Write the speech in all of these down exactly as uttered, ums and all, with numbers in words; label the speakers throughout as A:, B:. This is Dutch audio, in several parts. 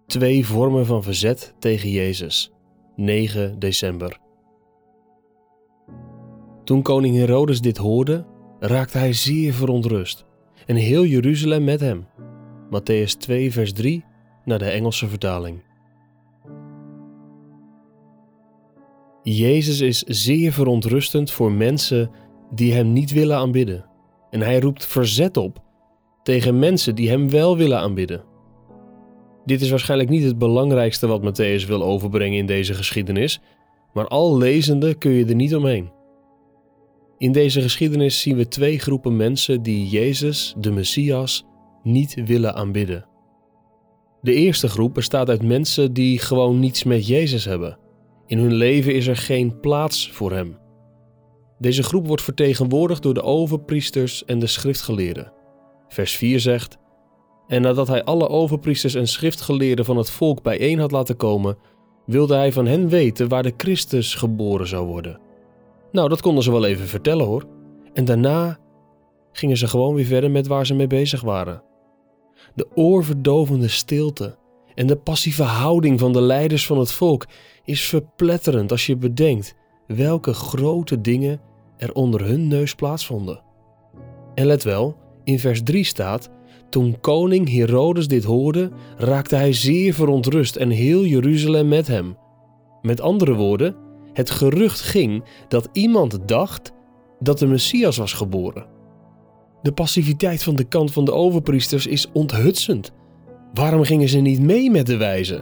A: Twee vormen van verzet tegen Jezus. negen december. Toen koning Herodes dit hoorde, raakte hij zeer verontrust en heel Jeruzalem met hem. Mattheüs twee vers drie naar de Engelse vertaling. Jezus is zeer verontrustend voor mensen die hem niet willen aanbidden. En hij roept verzet op tegen mensen die hem wel willen aanbidden. Dit is waarschijnlijk niet het belangrijkste wat Mattheüs wil overbrengen in deze geschiedenis, maar al lezende kun je er niet omheen. In deze geschiedenis zien we twee groepen mensen die Jezus, de Messias, niet willen aanbidden. De eerste groep bestaat uit mensen die gewoon niets met Jezus hebben. In hun leven is er geen plaats voor hem. Deze groep wordt vertegenwoordigd door de overpriesters en de schriftgeleerden. Vers vier zegt: En nadat hij alle overpriesters en schriftgeleerden van het volk bijeen had laten komen, wilde hij van hen weten waar de Christus geboren zou worden. Nou, dat konden ze wel even vertellen hoor. En daarna gingen ze gewoon weer verder met waar ze mee bezig waren. De oorverdovende stilte en de passieve houding van de leiders van het volk is verpletterend als je bedenkt welke grote dingen er onder hun neus plaatsvonden. En let wel, in vers drie staat: Toen koning Herodes dit hoorde, raakte hij zeer verontrust en heel Jeruzalem met hem. Met andere woorden, het gerucht ging dat iemand dacht dat de Messias was geboren. De passiviteit van de kant van de overpriesters is onthutsend. Waarom gingen ze niet mee met de wijzen?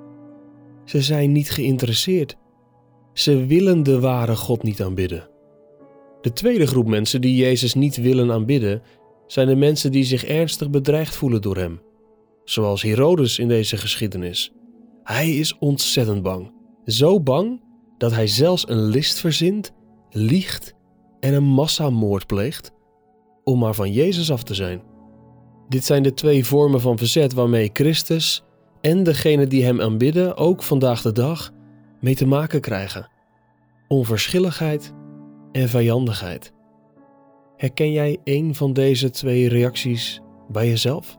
A: Ze zijn niet geïnteresseerd. Ze willen de ware God niet aanbidden. De tweede groep mensen die Jezus niet willen aanbidden, zijn de mensen die zich ernstig bedreigd voelen door hem. Zoals Herodes in deze geschiedenis. Hij is ontzettend bang. Zo bang dat hij zelfs een list verzint, liegt en een massamoord pleegt om maar van Jezus af te zijn. Dit zijn de twee vormen van verzet waarmee Christus en degenen die hem aanbidden ook vandaag de dag mee te maken krijgen. Onverschilligheid en vijandigheid. Herken jij een van deze twee reacties bij jezelf?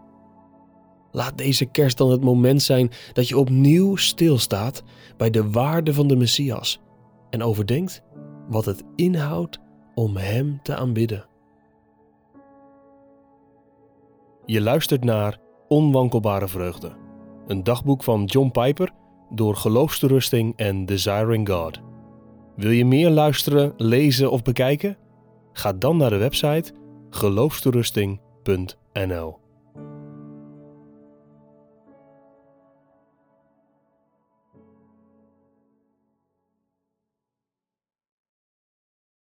A: Laat deze kerst dan het moment zijn dat je opnieuw stilstaat bij de waarde van de Messias en overdenkt wat het inhoudt om hem te aanbidden. Je luistert naar Onwankelbare Vreugde, een dagboek van John Piper door Geloofsterusting en Desiring God. Wil je meer luisteren, lezen of bekijken? Ga dan naar de website geloofsterusting punt n l.